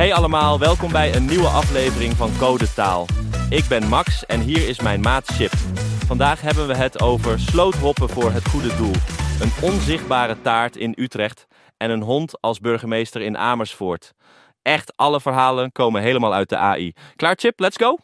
Hey allemaal, welkom bij een nieuwe aflevering van Code Taal. Ik ben Max en hier is mijn maat Chip. Vandaag hebben we het over sloothoppen voor het goede doel. Een onzichtbare taart in Utrecht en een hond als burgemeester in Amersfoort. Echt, alle verhalen komen helemaal uit de AI. Klaar Chip, let's go!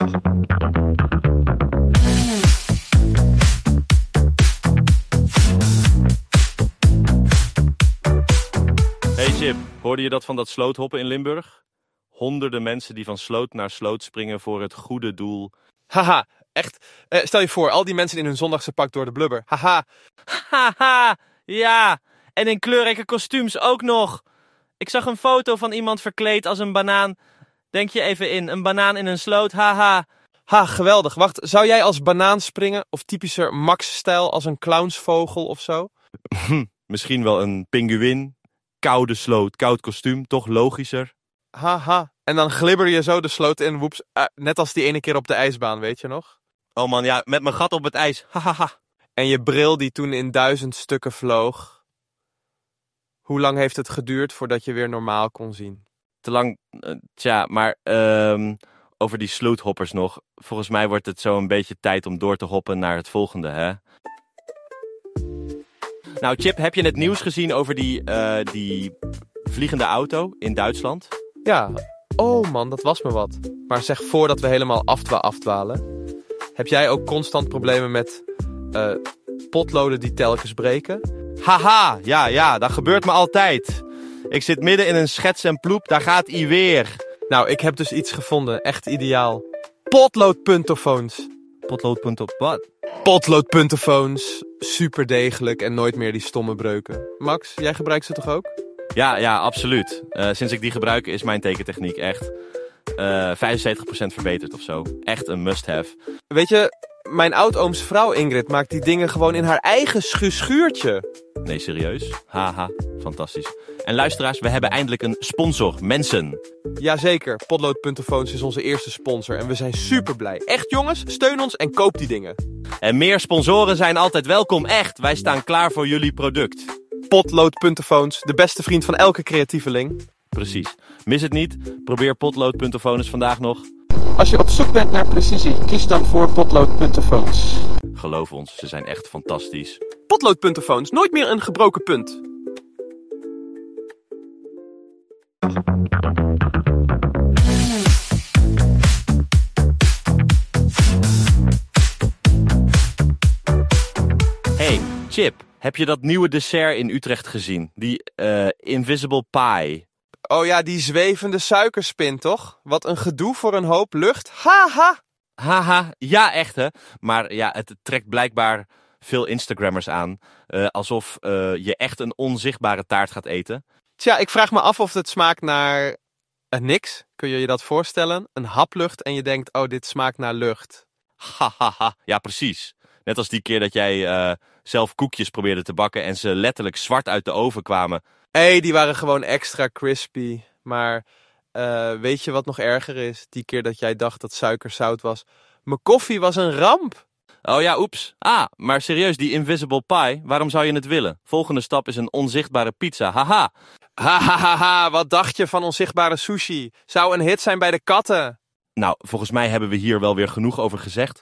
Hey Chip, hoorde je dat van dat sloothoppen in Limburg? Honderden mensen die van sloot naar sloot springen voor het goede doel. Haha, echt. Stel je voor, al die mensen in hun zondagse pak door de blubber. Haha. Haha, ja. En in kleurrijke kostuums ook nog. Ik zag een foto van iemand verkleed als een banaan. Denk je even in, een banaan in een sloot, haha. Ha, geweldig. Wacht, zou jij als banaan springen? Of typischer Max-stijl als een clownsvogel of zo? Misschien wel een pinguïn. Koude sloot, koud kostuum, toch logischer? Haha. En dan glibber je zo de sloot in, woeps. Net als die ene keer op de ijsbaan, weet je nog? Oh man, ja, met mijn gat op het ijs. Hahaha. En je bril die toen in 1000 stukken vloog. Hoe lang heeft het geduurd voordat je weer normaal kon zien? Te lang, maar over die sloothoppers nog. Volgens mij wordt het zo een beetje tijd om door te hoppen naar het volgende, hè? Nou Chip, heb je het nieuws gezien over die vliegende auto in Duitsland? Ja. Oh man, dat was me wat. Maar zeg, voordat we helemaal afdwalen. Heb jij ook constant problemen met potloden die telkens breken? Haha, ja, dat gebeurt me altijd. Ik zit midden in een schets en ploep, daar gaat ie weer. Nou, ik heb dus iets gevonden, echt ideaal. Potloodpuntofoons. Wat? Potloodpuntofoons. Super degelijk en nooit meer die stomme breuken. Max, jij gebruikt ze toch ook? Ja, absoluut. Sinds ik die gebruik is mijn tekentechniek echt 75% verbeterd of zo. Echt een must-have. Weet je, mijn oudooms vrouw Ingrid maakt die dingen gewoon in haar eigen schuurtje. Nee, serieus? Haha, fantastisch. En luisteraars, we hebben eindelijk een sponsor, mensen. Jazeker, Potloodpuntofoons is onze eerste sponsor en we zijn super blij. Echt jongens, steun ons en koop die dingen. En meer sponsoren zijn altijd welkom, echt. Wij staan klaar voor jullie product. Potloodpuntofoons, de beste vriend van elke creatieveling. Precies. Mis het niet. Probeer Potloodpuntofoons vandaag nog. Als je op zoek bent naar precisie, kies dan voor Potloodpuntofoons. Geloof ons, ze zijn echt fantastisch. Potloodpuntofoons, nooit meer een gebroken punt. Hey, Chip, heb je dat nieuwe dessert in Utrecht gezien? Die Invisible Pie. Oh ja, die zwevende suikerspin, toch? Wat een gedoe voor een hoop lucht. Haha! Haha, ja echt hè. Maar ja, het trekt blijkbaar veel Instagrammers aan. Alsof je echt een onzichtbare taart gaat eten. Tja, ik vraag me af of het smaakt naar niks. Kun je je dat voorstellen? Een haplucht en je denkt, oh, dit smaakt naar lucht. Hahaha, ja precies. Net als die keer dat jij zelf koekjes probeerde te bakken en ze letterlijk zwart uit de oven kwamen. Die waren gewoon extra crispy. Maar weet je wat nog erger is? Die keer dat jij dacht dat suiker zout was. Mijn koffie was een ramp. Oh ja, oeps. Maar serieus, die Invisible Pie, waarom zou je het willen? Volgende stap is een onzichtbare pizza, haha. Hahaha, wat dacht je van onzichtbare sushi? Zou een hit zijn bij de katten. Nou, volgens mij hebben we hier wel weer genoeg over gezegd.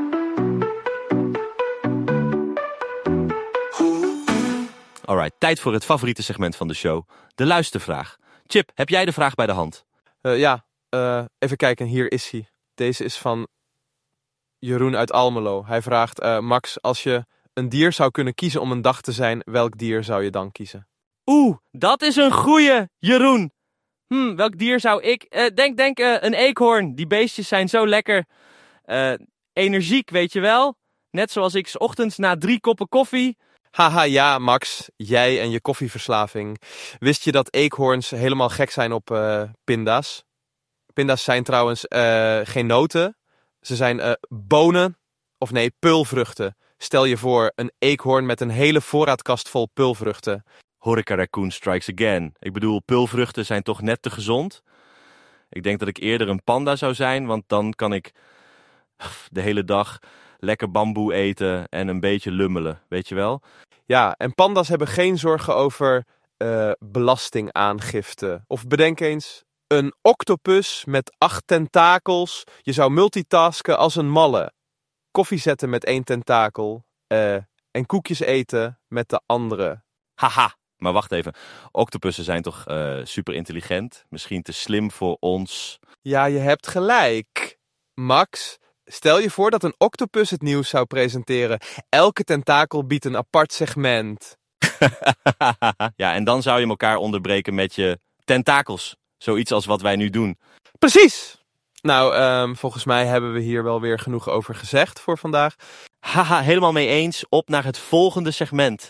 Alright, tijd voor het favoriete segment van de show. De luistervraag. Chip, heb jij de vraag bij de hand? Even kijken, hier is hij. Deze is van Jeroen uit Almelo. Hij vraagt, Max, als je een dier zou kunnen kiezen om een dag te zijn, welk dier zou je dan kiezen? Dat is een goeie, Jeroen. Welk dier zou ik... Denk een eekhoorn. Die beestjes zijn zo lekker energiek, weet je wel? Net zoals ik 's ochtends na 3 koppen koffie... Haha, ja, Max, jij en je koffieverslaving. Wist je dat eekhoorns helemaal gek zijn op pinda's? Pinda's zijn trouwens geen noten. Ze zijn bonen, of nee, peulvruchten. Stel je voor, een eekhoorn met een hele voorraadkast vol peulvruchten. Horeca Raccoon strikes again. Ik bedoel, peulvruchten zijn toch net te gezond? Ik denk dat ik eerder een panda zou zijn, want dan kan ik de hele dag lekker bamboe eten en een beetje lummelen, weet je wel? Ja, en panda's hebben geen zorgen over belastingaangifte. Of bedenk eens, Een octopus met 8 tentakels. Je zou multitasken als een malle. Koffie zetten met 1 tentakel. En koekjes eten met de andere. Haha, maar wacht even. Octopussen zijn toch super intelligent? Misschien te slim voor ons. Ja, je hebt gelijk. Max, stel je voor dat een octopus het nieuws zou presenteren. Elke tentakel biedt een apart segment. Ja, en dan zou je elkaar onderbreken met je tentakels. Zoiets als wat wij nu doen. Precies! Nou, volgens mij hebben we hier wel weer genoeg over gezegd voor vandaag. Haha, helemaal mee eens. Op naar het volgende segment.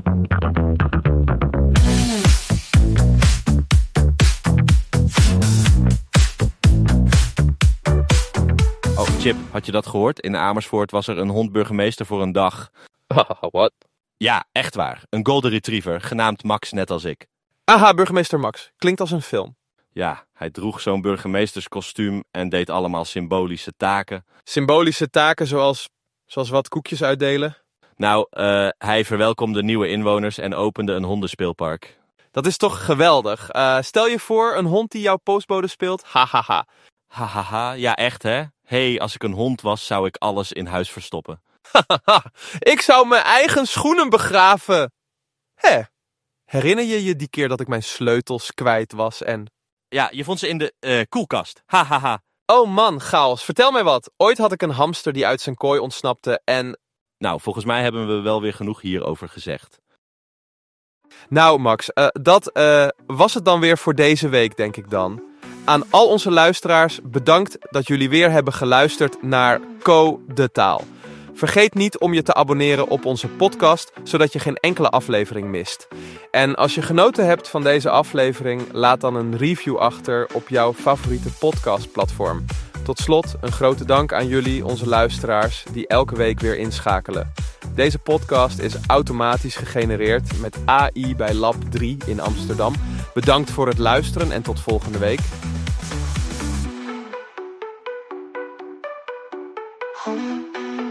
Oh, Chip, had je dat gehoord? In Amersfoort was er een hond-burgemeester voor een dag. Wat? Ja, echt waar. Een golden retriever, genaamd Max, net als ik. Aha, burgemeester Max. Klinkt als een film. Ja, hij droeg zo'n burgemeesterskostuum en deed allemaal symbolische taken. Symbolische taken zoals wat koekjes uitdelen? Nou, hij verwelkomde nieuwe inwoners en opende een hondenspeelpark. Dat is toch geweldig. Stel je voor een hond die jouw postbode speelt. Hahaha. Hahaha, ja echt hè? Hé, als ik een hond was, zou ik alles in huis verstoppen. Ik zou mijn eigen schoenen begraven. Hé, herinner je je die keer dat ik mijn sleutels kwijt was en... Ja, je vond ze in de koelkast. Hahaha. Oh man, chaos. Vertel mij wat. Ooit had ik een hamster die uit zijn kooi ontsnapte en... Nou, volgens mij hebben we wel weer genoeg hierover gezegd. Nou Max, dat was het dan weer voor deze week, denk ik dan. Aan al onze luisteraars, bedankt dat jullie weer hebben geluisterd naar de Taal. Vergeet niet om je te abonneren op onze podcast, zodat je geen enkele aflevering mist. En als je genoten hebt van deze aflevering, laat dan een review achter op jouw favoriete podcastplatform. Tot slot een grote dank aan jullie, onze luisteraars, die elke week weer inschakelen. Deze podcast is automatisch gegenereerd met AI bij Lab 3 in Amsterdam. Bedankt voor het luisteren en tot volgende week. Home.